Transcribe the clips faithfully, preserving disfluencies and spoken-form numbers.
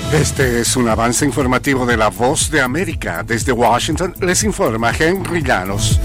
Este es un avance informativo de La Voz de América. Desde Washington les informa Henry Llanos.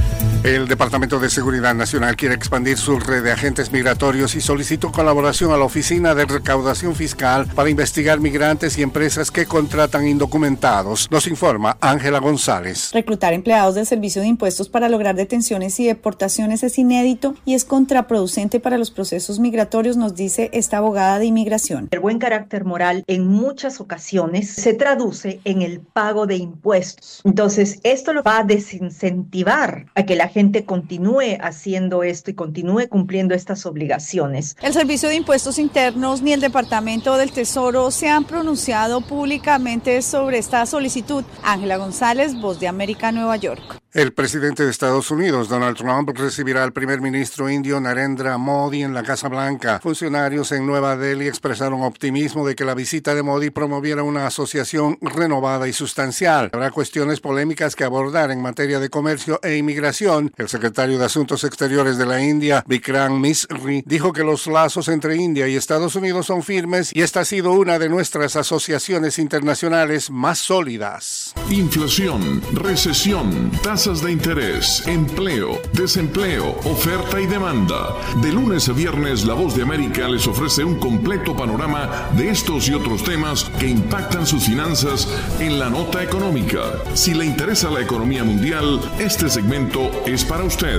El Departamento de Seguridad Nacional quiere expandir su red de agentes migratorios y solicitó colaboración a la Oficina de Recaudación Fiscal para investigar migrantes y empresas que contratan indocumentados. Nos informa Ángela González. Reclutar empleados del Servicio de Impuestos para lograr detenciones y deportaciones es inédito y es contraproducente para los procesos migratorios, nos dice esta abogada de inmigración. El buen carácter moral en muchas ocasiones se traduce en el pago de impuestos. Entonces, esto lo va a desincentivar a que la gente continúe haciendo esto y continúe cumpliendo estas obligaciones. El Servicio de Impuestos Internos ni el Departamento del Tesoro se han pronunciado públicamente sobre esta solicitud. Ángela González, Voz de América, Nueva York. El presidente de Estados Unidos, Donald Trump, recibirá al primer ministro indio Narendra Modi en la Casa Blanca. Funcionarios en Nueva Delhi expresaron optimismo de que la visita de Modi promoviera una asociación renovada y sustancial. Habrá cuestiones polémicas que abordar en materia de comercio e inmigración. El secretario de Asuntos Exteriores de la India, Vikram Misri, dijo que los lazos entre India y Estados Unidos son firmes y esta ha sido una de nuestras asociaciones internacionales más sólidas. Inflación, recesión, tasas de interés, empleo, desempleo, oferta y demanda. De lunes a viernes, La Voz de América les ofrece un completo panorama de estos y otros temas que impactan sus finanzas en la nota económica. Si le interesa la economía mundial, este segmento es para usted.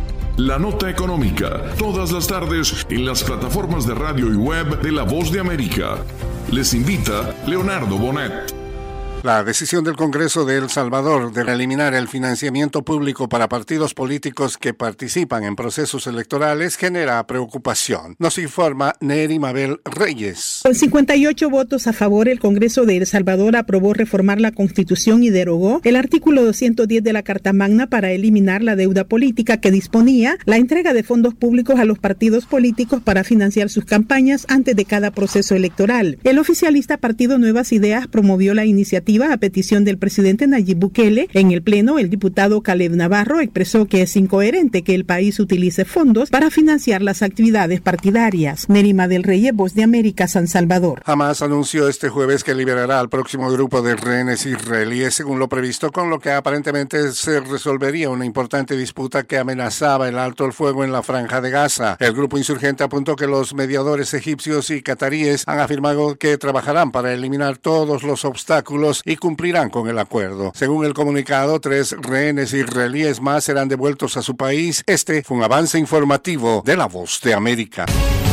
La Nota Económica, todas las tardes en las plataformas de radio y web de La Voz de América. Les invita Leonardo Bonet. La decisión del Congreso de El Salvador de eliminar el financiamiento público para partidos políticos que participan en procesos electorales genera preocupación. Nos informa Neri Mabel Reyes. Con cincuenta y ocho votos a favor, el Congreso de El Salvador aprobó reformar la Constitución y derogó el artículo doscientos diez de la Carta Magna para eliminar la deuda política que disponía la entrega de fondos públicos a los partidos políticos para financiar sus campañas antes de cada proceso electoral. El oficialista Partido Nuevas Ideas promovió la iniciativa a petición del presidente Nayib Bukele. En el Pleno, el diputado Caleb Navarro expresó que es incoherente que el país utilice fondos para financiar las actividades partidarias. Nerima del Reyes, Voz de América, San Salvador. Hamas anunció este jueves que liberará al próximo grupo de rehenes israelíes según lo previsto, con lo que aparentemente se resolvería una importante disputa que amenazaba el alto el fuego en la Franja de Gaza. El grupo insurgente apuntó que los mediadores egipcios y cataríes han afirmado que trabajarán para eliminar todos los obstáculos y cumplirán con el acuerdo. Según el comunicado, tres rehenes israelíes más serán devueltos a su país. Este fue un avance informativo de La Voz de América.